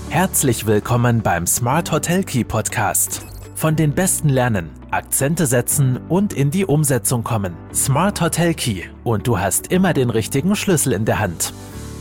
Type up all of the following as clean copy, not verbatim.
Herzlich willkommen beim Smart Hotel Key Podcast. Von den Besten lernen, Akzente setzen und in die Umsetzung kommen. Smart Hotel Key und du hast immer den richtigen Schlüssel in der Hand.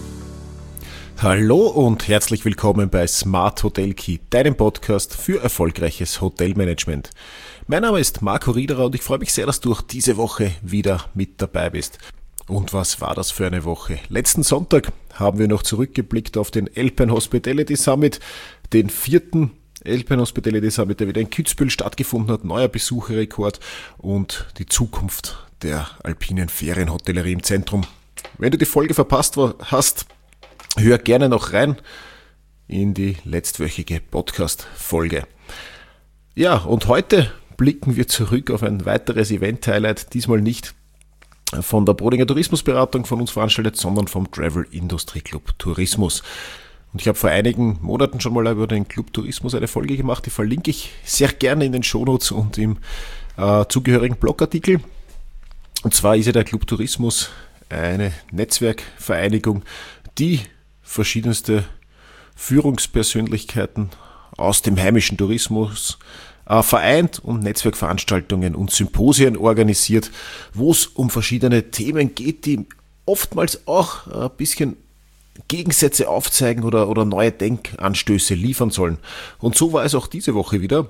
Hallo und herzlich willkommen bei Smart Hotel Key, deinem Podcast für erfolgreiches Hotelmanagement. Mein Name ist Marco Riederer und ich freue mich sehr, dass du auch diese Woche wieder mit dabei bist. Und was war das für eine Woche? Letzten Sonntag haben wir noch zurückgeblickt auf den Alpine Hospitality Summit, den 4. Alpine Hospitality Summit, der wieder in Kitzbühel stattgefunden hat, neuer Besucherrekord und die Zukunft der alpinen Ferienhotellerie im Zentrum. Wenn du die Folge verpasst hast, hör gerne noch rein in die letztwöchige Podcast-Folge. Ja, und heute blicken wir zurück auf ein weiteres Event-Highlight, diesmal nicht von der Brodinger Tourismusberatung von uns veranstaltet, sondern vom Travel Industry Club Tourismus. Und ich habe vor einigen Monaten schon mal über den Club Tourismus eine Folge gemacht, die verlinke ich sehr gerne in den Shownotes und im zugehörigen Blogartikel. Und zwar ist ja der Club Tourismus eine Netzwerkvereinigung, die verschiedenste Führungspersönlichkeiten aus dem heimischen Tourismus vereint und Netzwerkveranstaltungen und Symposien organisiert, wo es um verschiedene Themen geht, die oftmals auch ein bisschen Gegensätze aufzeigen oder neue Denkanstöße liefern sollen. Und so war es auch diese Woche wieder.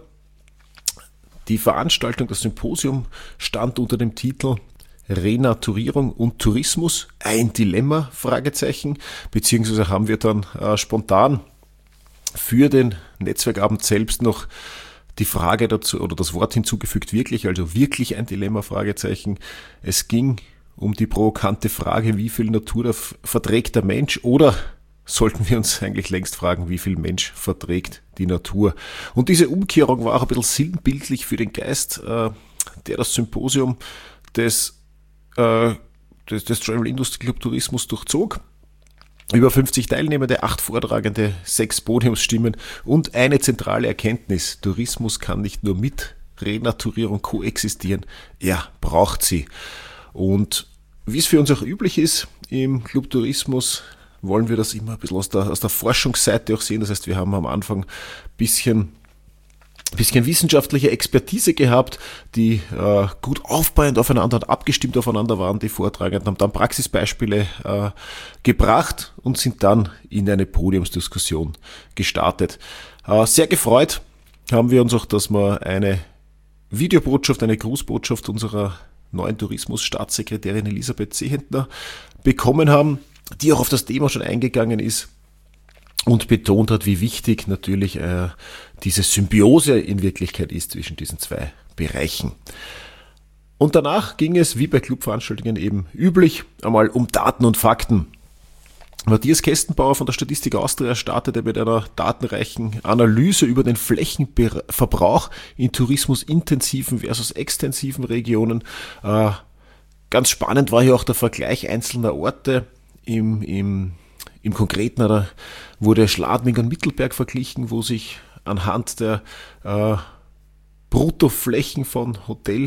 Die Veranstaltung, das Symposium, stand unter dem Titel Renaturierung und Tourismus, ein Dilemma, Fragezeichen, beziehungsweise haben wir dann spontan für den Netzwerkabend selbst noch die Frage dazu oder das Wort hinzugefügt, wirklich ein Dilemma, Fragezeichen. Es ging um die provokante Frage, wie viel Natur verträgt der Mensch, oder sollten wir uns eigentlich längst fragen, wie viel Mensch verträgt die Natur? Und diese Umkehrung war auch ein bisschen sinnbildlich für den Geist, der das Symposium des Travel Industry Club Tourismus durchzog. Über 50 Teilnehmende, 8 Vortragende, 6 Podiumsstimmen und eine zentrale Erkenntnis: Tourismus kann nicht nur mit Renaturierung koexistieren, er braucht sie. Und wie es für uns auch üblich ist im Club Tourismus, wollen wir das immer ein bisschen aus der Forschungsseite auch sehen. Das heißt, wir haben am Anfang ein bisschen wissenschaftliche Expertise gehabt, die gut aufbauend aufeinander und abgestimmt aufeinander waren. Die Vortragenden haben dann Praxisbeispiele gebracht und sind dann in eine Podiumsdiskussion gestartet. Sehr gefreut haben wir uns auch, dass wir eine Videobotschaft, eine Grußbotschaft unserer neuen Tourismusstaatssekretärin Elisabeth Zehentner bekommen haben, die auch auf das Thema schon eingegangen ist und betont hat, wie wichtig natürlich diese Symbiose in Wirklichkeit ist zwischen diesen zwei Bereichen. Und danach ging es, wie bei Clubveranstaltungen eben üblich, einmal um Daten und Fakten. Matthias Kestenbauer von der Statistik Austria startete mit einer datenreichen Analyse über den Flächenverbrauch in tourismusintensiven versus extensiven Regionen. Ganz spannend war hier auch der Vergleich einzelner Orte. Im Konkreten wurde Schladming und Mittelberg verglichen, wo sich anhand der Bruttoflächen von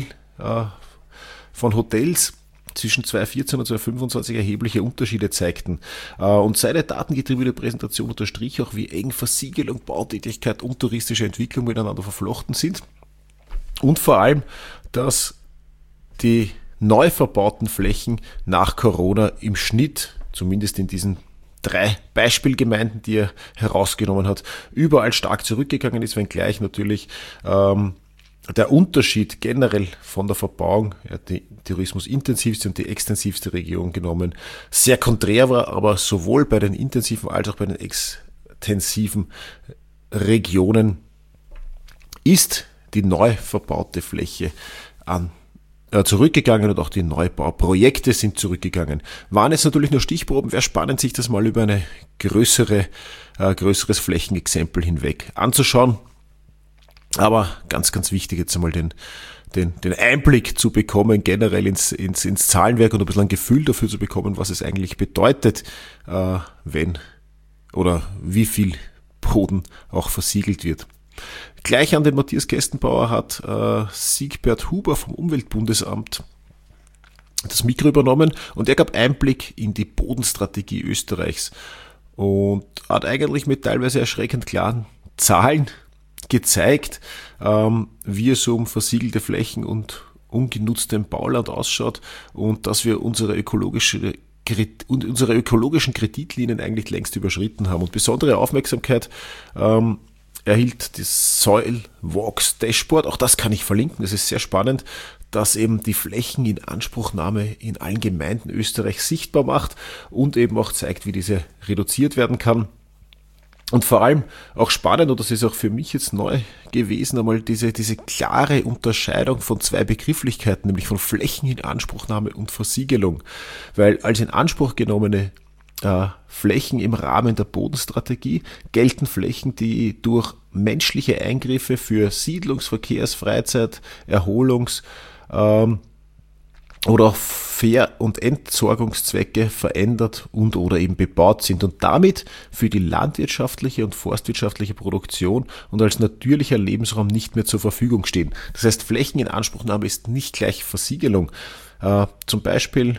Hotels zwischen 2014 und 2025 erhebliche Unterschiede zeigten. Und seine datengetriebene Präsentation unterstrich auch, wie eng Versiegelung, Bautätigkeit und touristische Entwicklung miteinander verflochten sind. Und vor allem, dass die neu verbauten Flächen nach Corona im Schnitt, zumindest in diesen 3 Beispielgemeinden, die er herausgenommen hat, überall stark zurückgegangen ist, wenngleich natürlich der Unterschied generell von der Verbauung, die tourismusintensivste und die extensivste Region genommen, sehr konträr war, aber sowohl bei den intensiven als auch bei den extensiven Regionen ist die neu verbaute Fläche zurückgegangen und auch die Neubauprojekte sind zurückgegangen. Waren jetzt natürlich nur Stichproben, wäre spannend, sich das mal über eine größeres Flächenexempel hinweg anzuschauen. Aber ganz, ganz wichtig jetzt einmal den Einblick zu bekommen, generell ins Zahlenwerk und ein bisschen ein Gefühl dafür zu bekommen, was es eigentlich bedeutet, wenn oder wie viel Boden auch versiegelt wird. Gleich an den Matthias Kestenbauer hat Siegbert Huber vom Umweltbundesamt das Mikro übernommen und er gab Einblick in die Bodenstrategie Österreichs und hat eigentlich mit teilweise erschreckend klaren Zahlen gezeigt, wie es um versiegelte Flächen und ungenutztem Bauland ausschaut und dass wir unsere ökologischen Kreditlinien eigentlich längst überschritten haben. Und besondere Aufmerksamkeit erhielt das Soil Walks Dashboard. Auch das kann ich verlinken, das ist sehr spannend, dass eben die Flächeninanspruchnahme in allen Gemeinden Österreichs sichtbar macht und eben auch zeigt, wie diese reduziert werden kann. Und vor allem auch spannend, und das ist auch für mich jetzt neu gewesen, einmal diese klare Unterscheidung von zwei Begrifflichkeiten, nämlich von Flächeninanspruchnahme und Versiegelung. Weil als in Anspruch genommene Flächen im Rahmen der Bodenstrategie gelten Flächen, die durch menschliche Eingriffe für Siedlungs-, Verkehrs-, Freizeit-, Erholungs- oder auch Ver- und Entsorgungszwecke verändert und oder eben bebaut sind und damit für die landwirtschaftliche und forstwirtschaftliche Produktion und als natürlicher Lebensraum nicht mehr zur Verfügung stehen. Das heißt, Flächeninanspruchnahme ist nicht gleich Versiegelung. Zum Beispiel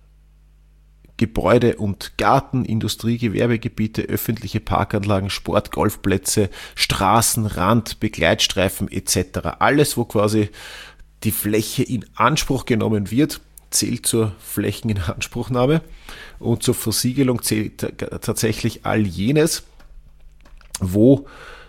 Gebäude und Garten, Industrie, Gewerbegebiete, öffentliche Parkanlagen, Sport, Golfplätze, Straßen, Rand, Begleitstreifen etc. Alles, wo quasi die Fläche in Anspruch genommen wird, zählt zur Flächeninanspruchnahme und zur Versiegelung zählt tatsächlich all jenes, wo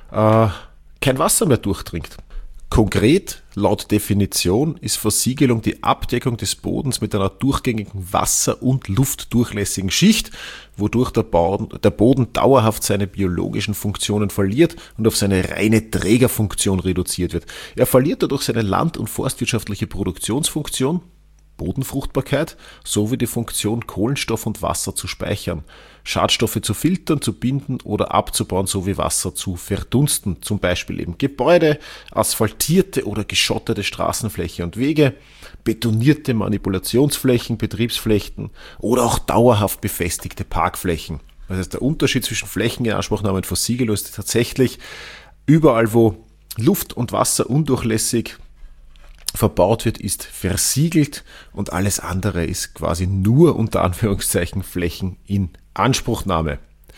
kein Wasser mehr durchdringt. Konkret, laut Definition, ist Versiegelung die Abdeckung des Bodens mit einer durchgängigen wasser- und luftdurchlässigen Schicht, wodurch der Boden dauerhaft seine biologischen Funktionen verliert und auf seine reine Trägerfunktion reduziert wird. Er verliert dadurch seine land- und forstwirtschaftliche Produktionsfunktion, Bodenfruchtbarkeit, sowie die Funktion, Kohlenstoff und Wasser zu speichern, Schadstoffe zu filtern, zu binden oder abzubauen, sowie Wasser zu verdunsten, zum Beispiel eben Gebäude, asphaltierte oder geschottete Straßenfläche und Wege, betonierte Manipulationsflächen, Betriebsflächen oder auch dauerhaft befestigte Parkflächen. Das heißt, der Unterschied zwischen Flächeninanspruchnahme und Versiegelung ist tatsächlich überall, wo Luft und Wasser undurchlässig verbaut wird, ist versiegelt und alles andere ist quasi nur unter Anführungszeichen Flächeninanspruchnahme.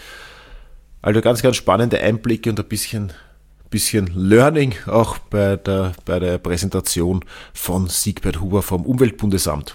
Also ganz, ganz spannende Einblicke und ein bisschen Learning auch bei der Präsentation von Siegbert Huber vom Umweltbundesamt.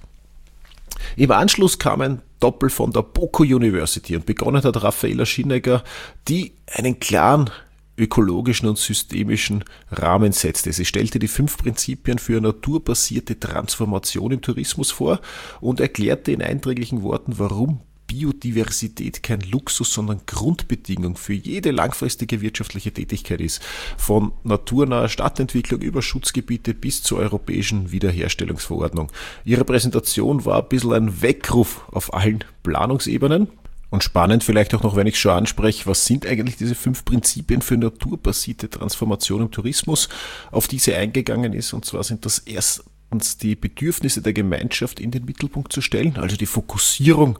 Im Anschluss kam ein Doppel von der Boco University und begonnen hat Raffaela Schinegger, die einen klaren ökologischen und systemischen Rahmen setzte. Sie stellte die 5 Prinzipien für naturbasierte Transformation im Tourismus vor und erklärte in eindringlichen Worten, warum Biodiversität kein Luxus, sondern Grundbedingung für jede langfristige wirtschaftliche Tätigkeit ist. Von naturnaher Stadtentwicklung über Schutzgebiete bis zur europäischen Wiederherstellungsverordnung. Ihre Präsentation war ein bisschen ein Weckruf auf allen Planungsebenen. Und spannend vielleicht auch noch, wenn ich schon anspreche, was sind eigentlich diese 5 Prinzipien für naturbasierte Transformation im Tourismus, auf die sie eingegangen ist. Und zwar sind das erstens die Bedürfnisse der Gemeinschaft in den Mittelpunkt zu stellen, also die Fokussierung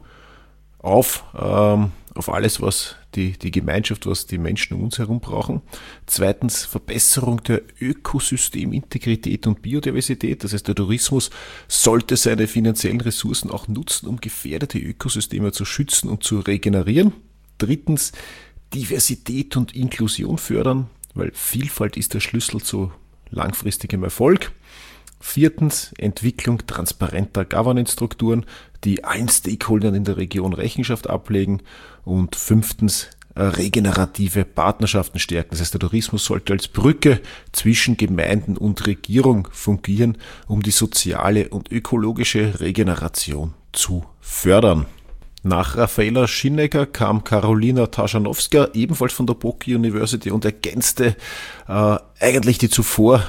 auf alles, was die Gemeinschaft, was die Menschen um uns herum brauchen. Zweitens Verbesserung der Ökosystemintegrität und Biodiversität. Das heißt, der Tourismus sollte seine finanziellen Ressourcen auch nutzen, um gefährdete Ökosysteme zu schützen und zu regenerieren. Drittens Diversität und Inklusion fördern, weil Vielfalt ist der Schlüssel zu langfristigem Erfolg. Viertens, Entwicklung transparenter Governance-Strukturen, die allen Stakeholdern in der Region Rechenschaft ablegen. Und 5. Regenerative Partnerschaften stärken. Das heißt, der Tourismus sollte als Brücke zwischen Gemeinden und Regierung fungieren, um die soziale und ökologische Regeneration zu fördern. Nach Raffaela Schinegger kam Karolina Taschanowska, ebenfalls von der Boco University, und ergänzte eigentlich die zuvor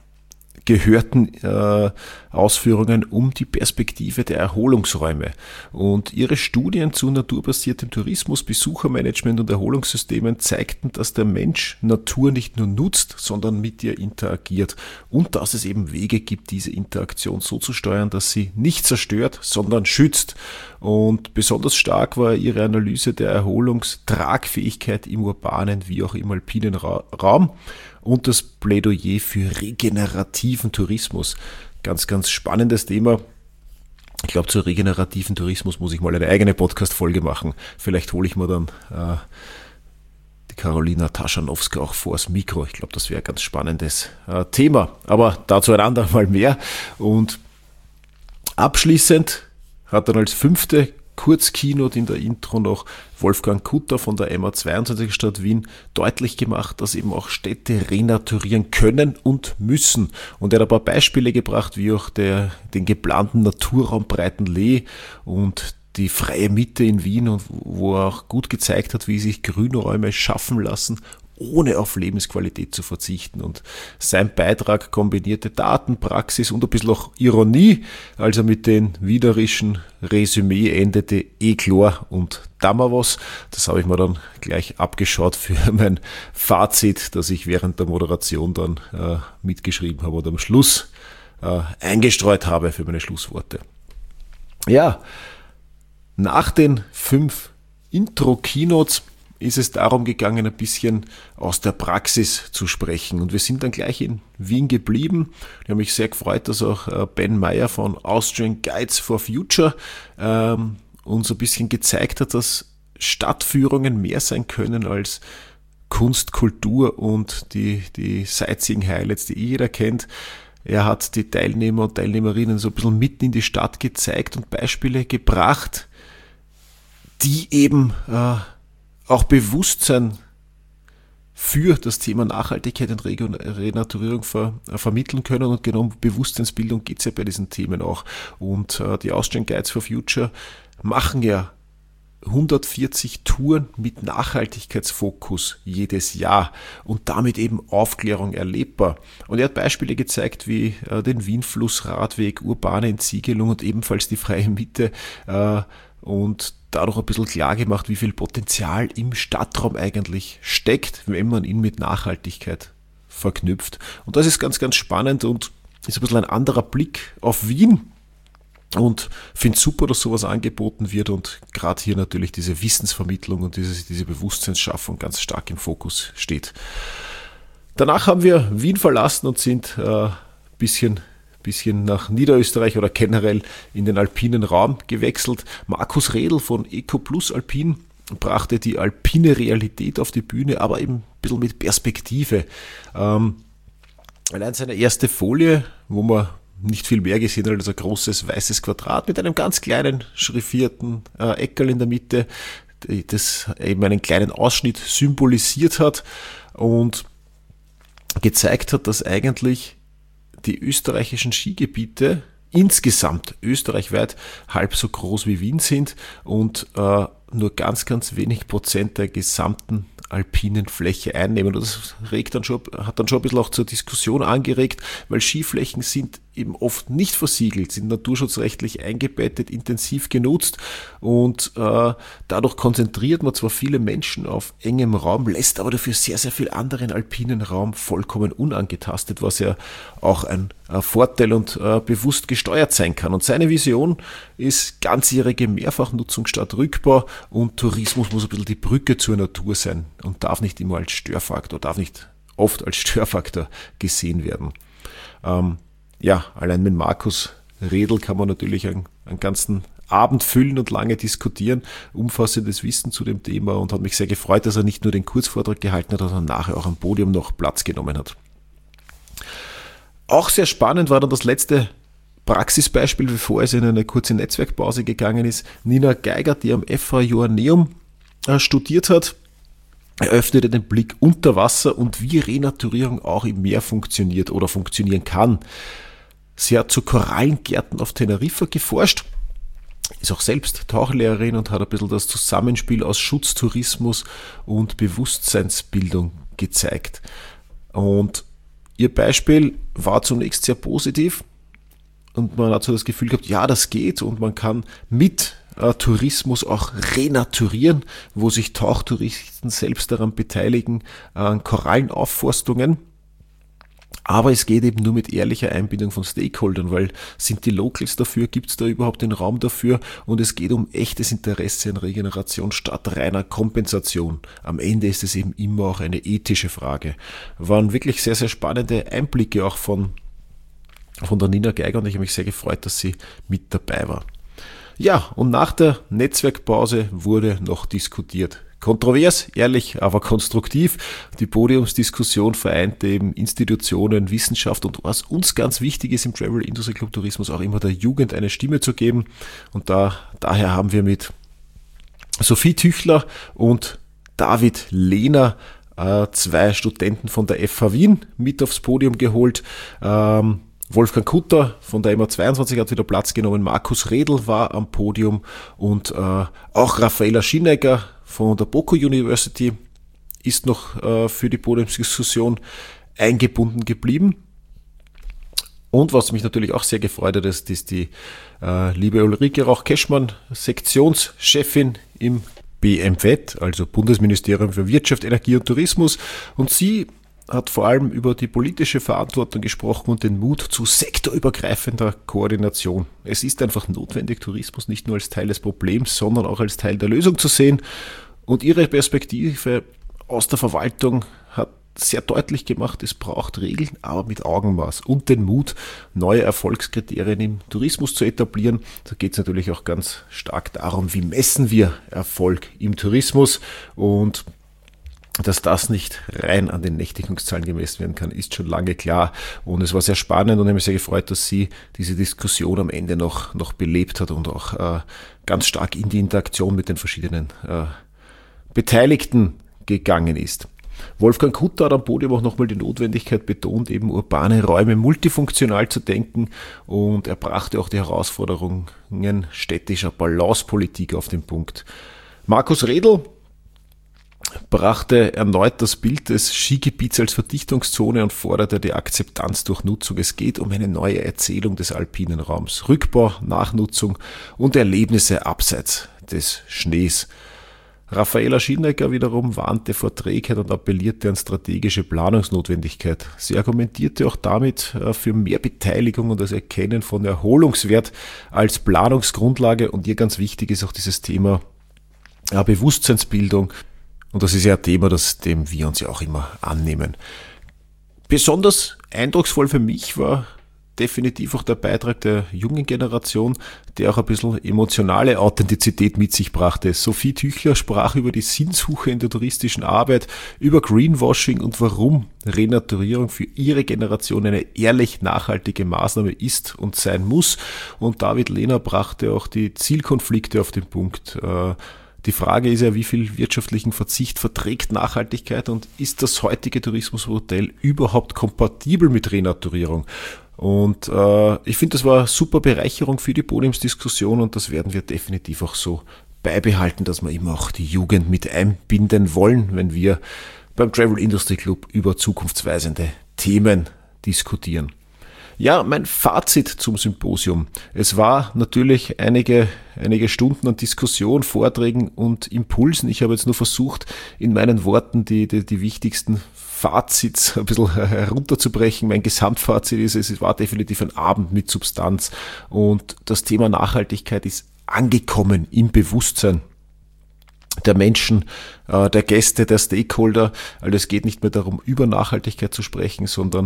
gehörten Ausführungen um die Perspektive der Erholungsräume. Und ihre Studien zu naturbasiertem Tourismus, Besuchermanagement und Erholungssystemen zeigten, dass der Mensch Natur nicht nur nutzt, sondern mit ihr interagiert und dass es eben Wege gibt, diese Interaktion so zu steuern, dass sie nicht zerstört, sondern schützt. Und besonders stark war ihre Analyse der Erholungstragfähigkeit im urbanen wie auch im alpinen Raum und das Plädoyer für regenerativen Tourismus. Ganz, ganz spannendes Thema. Ich glaube, zu regenerativen Tourismus muss ich mal eine eigene Podcast-Folge machen. Vielleicht hole ich mir dann die Karolina Taschanowska auch vors Mikro. Ich glaube, das wäre ein ganz spannendes Thema. Aber dazu ein andermal mehr. Und abschließend hat dann als 5. Kurzkeynote in der Intro noch Wolfgang Kutter von der MA22 Stadt Wien deutlich gemacht, dass eben auch Städte renaturieren können und müssen. Und er hat ein paar Beispiele gebracht, wie auch den geplanten Naturraum Breitenlee und die freie Mitte in Wien, und wo er auch gut gezeigt hat, wie sich Grünräume schaffen lassen, ohne auf Lebensqualität zu verzichten. Und sein Beitrag kombinierte Daten, Praxis und ein bisschen auch Ironie, also mit den widerischen Resümee endete klar und damals. Das habe ich mir dann gleich abgeschaut für mein Fazit, das ich während der Moderation dann mitgeschrieben habe und am Schluss eingestreut habe für meine Schlussworte. Ja, nach den 5 Intro-Keynotes ist es darum gegangen, ein bisschen aus der Praxis zu sprechen. Und wir sind dann gleich in Wien geblieben. Ich habe mich sehr gefreut, dass auch Ben Meyer von Austrian Guides for Future uns ein bisschen gezeigt hat, dass Stadtführungen mehr sein können als Kunst, Kultur und die Sightseeing-Highlights, die jeder kennt. Er hat die Teilnehmer und Teilnehmerinnen so ein bisschen mitten in die Stadt gezeigt und Beispiele gebracht, die eben auch Bewusstsein für das Thema Nachhaltigkeit und Renaturierung vermitteln können. Und genau um Bewusstseinsbildung geht es ja bei diesen Themen auch. Und die Austrian Guides for Future machen ja 140 Touren mit Nachhaltigkeitsfokus jedes Jahr und damit eben Aufklärung erlebbar. Und er hat Beispiele gezeigt wie den Wienflussradweg, urbane Entsiegelung und ebenfalls die freie Mitte und dadurch ein bisschen klar gemacht, wie viel Potenzial im Stadtraum eigentlich steckt, wenn man ihn mit Nachhaltigkeit verknüpft. Und das ist ganz, ganz spannend und ist ein bisschen ein anderer Blick auf Wien. Und finde es super, dass sowas angeboten wird und gerade hier natürlich diese Wissensvermittlung und diese Bewusstseinsschaffung ganz stark im Fokus steht. Danach haben wir Wien verlassen und sind bisschen nach Niederösterreich oder generell in den alpinen Raum gewechselt. Markus Redl von EcoPlus Alpin brachte die alpine Realität auf die Bühne, aber eben ein bisschen mit Perspektive. Allein seine erste Folie, wo man nicht viel mehr gesehen hat als ein großes weißes Quadrat mit einem ganz kleinen schriftierten Eckerl in der Mitte, das eben einen kleinen Ausschnitt symbolisiert hat und gezeigt hat, dass eigentlich die österreichischen Skigebiete insgesamt österreichweit halb so groß wie Wien sind und nur ganz, ganz wenig Prozent der gesamten alpinen Fläche einnehmen. Und das hat dann schon ein bisschen auch zur Diskussion angeregt, weil Skiflächen sind eben oft nicht versiegelt, sind naturschutzrechtlich eingebettet, intensiv genutzt und dadurch konzentriert man zwar viele Menschen auf engem Raum, lässt aber dafür sehr, sehr viel anderen alpinen Raum vollkommen unangetastet, was ja auch ein Vorteil und bewusst gesteuert sein kann. Und seine Vision ist ganzjährige Mehrfachnutzung statt Rückbau und Tourismus muss ein bisschen die Brücke zur Natur sein und darf nicht immer als Störfaktor, darf nicht oft als Störfaktor gesehen werden. Ja, allein mit Markus Redl kann man natürlich einen ganzen Abend füllen und lange diskutieren, umfassendes Wissen zu dem Thema und hat mich sehr gefreut, dass er nicht nur den Kurzvortrag gehalten hat, sondern nachher auch am Podium noch Platz genommen hat. Auch sehr spannend war dann das letzte Praxisbeispiel, bevor es in eine kurze Netzwerkpause gegangen ist. Nina Geiger, die am FH Joanneum studiert hat, eröffnete den Blick unter Wasser und wie Renaturierung auch im Meer funktioniert oder funktionieren kann. Sie hat zu Korallengärten auf Teneriffa geforscht, ist auch selbst Tauchlehrerin und hat ein bisschen das Zusammenspiel aus Schutztourismus und Bewusstseinsbildung gezeigt. Und ihr Beispiel war zunächst sehr positiv und man hat so das Gefühl gehabt, ja, das geht und man kann mit Tourismus auch renaturieren, wo sich Tauchtouristen selbst daran beteiligen, an Korallenaufforstungen. Aber es geht eben nur mit ehrlicher Einbindung von Stakeholdern, weil sind die Locals dafür, gibt es da überhaupt den Raum dafür und es geht um echtes Interesse an Regeneration statt reiner Kompensation. Am Ende ist es eben immer auch eine ethische Frage. Waren wirklich sehr, sehr spannende Einblicke auch von der Nina Geiger und ich habe mich sehr gefreut, dass sie mit dabei war. Ja, und nach der Netzwerkpause wurde noch diskutiert. Kontrovers, ehrlich, aber konstruktiv. Die Podiumsdiskussion vereinte eben Institutionen, Wissenschaft und was uns ganz wichtig ist im Travel Industry Club Tourismus, auch immer der Jugend eine Stimme zu geben. Und daher haben wir mit Sophie Tüchler und David Lehner 2 Studenten von der FH Wien mit aufs Podium geholt. Wolfgang Kutter von der MA22 hat wieder Platz genommen, Markus Redl war am Podium und auch Raffaella Schinegger von der Boco University ist noch für die Podiumsdiskussion eingebunden geblieben. Und was mich natürlich auch sehr gefreut hat, ist die liebe Ulrike Rauch-Keschmann, Sektionschefin im BMZ, also Bundesministerium für Wirtschaft, Energie und Tourismus. Und sie hat vor allem über die politische Verantwortung gesprochen und den Mut zu sektorübergreifender Koordination. Es ist einfach notwendig, Tourismus nicht nur als Teil des Problems, sondern auch als Teil der Lösung zu sehen. Und ihre Perspektive aus der Verwaltung hat sehr deutlich gemacht, es braucht Regeln, aber mit Augenmaß und den Mut, neue Erfolgskriterien im Tourismus zu etablieren. Da geht es natürlich auch ganz stark darum, wie messen wir Erfolg im Tourismus, und dass das nicht rein an den Nächtigungszahlen gemessen werden kann, ist schon lange klar. Und es war sehr spannend und ich habe mich sehr gefreut, dass sie diese Diskussion am Ende noch belebt hat und auch ganz stark in die Interaktion mit den verschiedenen Beteiligten gegangen ist. Wolfgang Kutter hat am Podium auch nochmal die Notwendigkeit betont, eben urbane Räume multifunktional zu denken, und er brachte auch die Herausforderungen städtischer Balancepolitik auf den Punkt. Markus Redl brachte erneut das Bild des Skigebiets als Verdichtungszone und forderte die Akzeptanz durch Nutzung. Es geht um eine neue Erzählung des alpinen Raums. Rückbau, Nachnutzung und Erlebnisse abseits des Schnees. Raffaella Schinegger wiederum warnte vor Trägheit und appellierte an strategische Planungsnotwendigkeit. Sie argumentierte auch damit für mehr Beteiligung und das Erkennen von Erholungswert als Planungsgrundlage, und ihr ganz wichtig ist auch dieses Thema Bewusstseinsbildung, und das ist ja ein Thema, dem wir uns ja auch immer annehmen. Besonders eindrucksvoll für mich war definitiv auch der Beitrag der jungen Generation, der auch ein bisschen emotionale Authentizität mit sich brachte. Sophie Tüchler sprach über die Sinnsuche in der touristischen Arbeit, über Greenwashing und warum Renaturierung für ihre Generation eine ehrlich nachhaltige Maßnahme ist und sein muss. Und David Lehner brachte auch die Zielkonflikte auf den Punkt. Die Frage ist ja, wie viel wirtschaftlichen Verzicht verträgt Nachhaltigkeit und ist das heutige Tourismusmodell überhaupt kompatibel mit Renaturierung? Und ich finde, das war eine super Bereicherung für die Podiumsdiskussion, und das werden wir definitiv auch so beibehalten, dass wir immer auch die Jugend mit einbinden wollen, wenn wir beim Travel Industry Club über zukunftsweisende Themen diskutieren. Ja, mein Fazit zum Symposium. Es war natürlich einige Stunden an Diskussion, Vorträgen und Impulsen. Ich habe jetzt nur versucht, in meinen Worten die wichtigsten Fazits ein bisschen herunterzubrechen. Mein Gesamtfazit ist, es war definitiv ein Abend mit Substanz, und das Thema Nachhaltigkeit ist angekommen im Bewusstsein der Menschen, der Gäste, der Stakeholder. Also es geht nicht mehr darum, über Nachhaltigkeit zu sprechen, sondern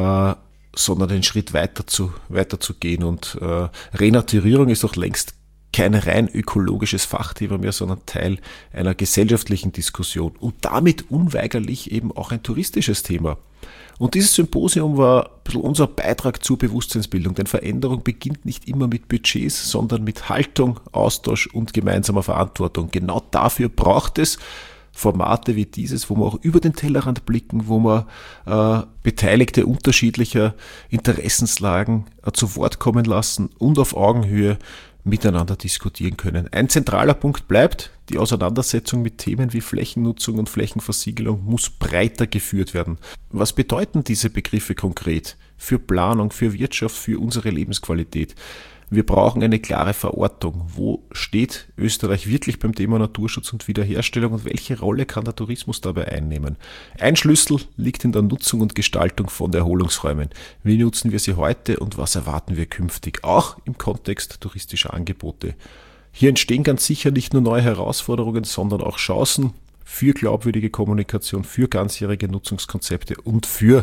den Schritt weiter zu gehen. Und Renaturierung ist doch längst kein rein ökologisches Fachthema mehr, sondern Teil einer gesellschaftlichen Diskussion und damit unweigerlich eben auch ein touristisches Thema. Und dieses Symposium war ein bisschen unser Beitrag zur Bewusstseinsbildung, denn Veränderung beginnt nicht immer mit Budgets, sondern mit Haltung, Austausch und gemeinsamer Verantwortung. Genau dafür braucht es Formate wie dieses, wo wir auch über den Tellerrand blicken, wo wir Beteiligte unterschiedlicher Interessenslagen zu Wort kommen lassen und auf Augenhöhe miteinander diskutieren können. Ein zentraler Punkt bleibt, die Auseinandersetzung mit Themen wie Flächennutzung und Flächenversiegelung muss breiter geführt werden. Was bedeuten diese Begriffe konkret für Planung, für Wirtschaft, für unsere Lebensqualität? Wir brauchen eine klare Verortung. Wo steht Österreich wirklich beim Thema Naturschutz und Wiederherstellung und welche Rolle kann der Tourismus dabei einnehmen? Ein Schlüssel liegt in der Nutzung und Gestaltung von Erholungsräumen. Wie nutzen wir sie heute und was erwarten wir künftig, auch im Kontext touristischer Angebote? Hier entstehen ganz sicher nicht nur neue Herausforderungen, sondern auch Chancen für glaubwürdige Kommunikation, für ganzjährige Nutzungskonzepte und für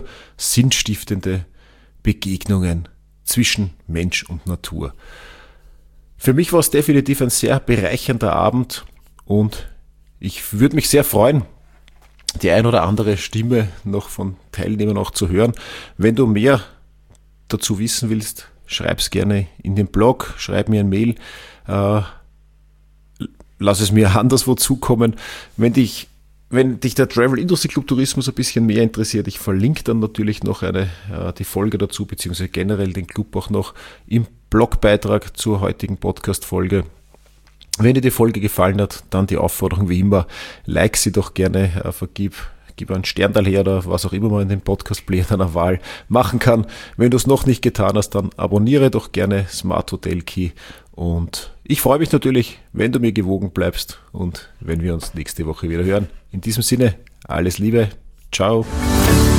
sinnstiftende Begegnungen zwischen Mensch und Natur. Für mich war es definitiv ein sehr bereichernder Abend und ich würde mich sehr freuen, die ein oder andere Stimme noch von Teilnehmern auch zu hören. Wenn du mehr dazu wissen willst, schreib's gerne in den Blog, schreib mir ein Mail, lass es mir anderswo zukommen. Wenn dich der Travel Industry Club Tourismus ein bisschen mehr interessiert, ich verlinke dann natürlich noch die Folge dazu, beziehungsweise generell den Club auch noch im Blogbeitrag zur heutigen Podcast-Folge. Wenn dir die Folge gefallen hat, dann die Aufforderung wie immer, like sie doch gerne, gib einen Sternteil her oder was auch immer man in den Podcast-Player deiner Wahl machen kann. Wenn du es noch nicht getan hast, dann abonniere doch gerne Smart Hotel Key und ich freue mich natürlich, wenn du mir gewogen bleibst und wenn wir uns nächste Woche wieder hören. In diesem Sinne, alles Liebe, ciao.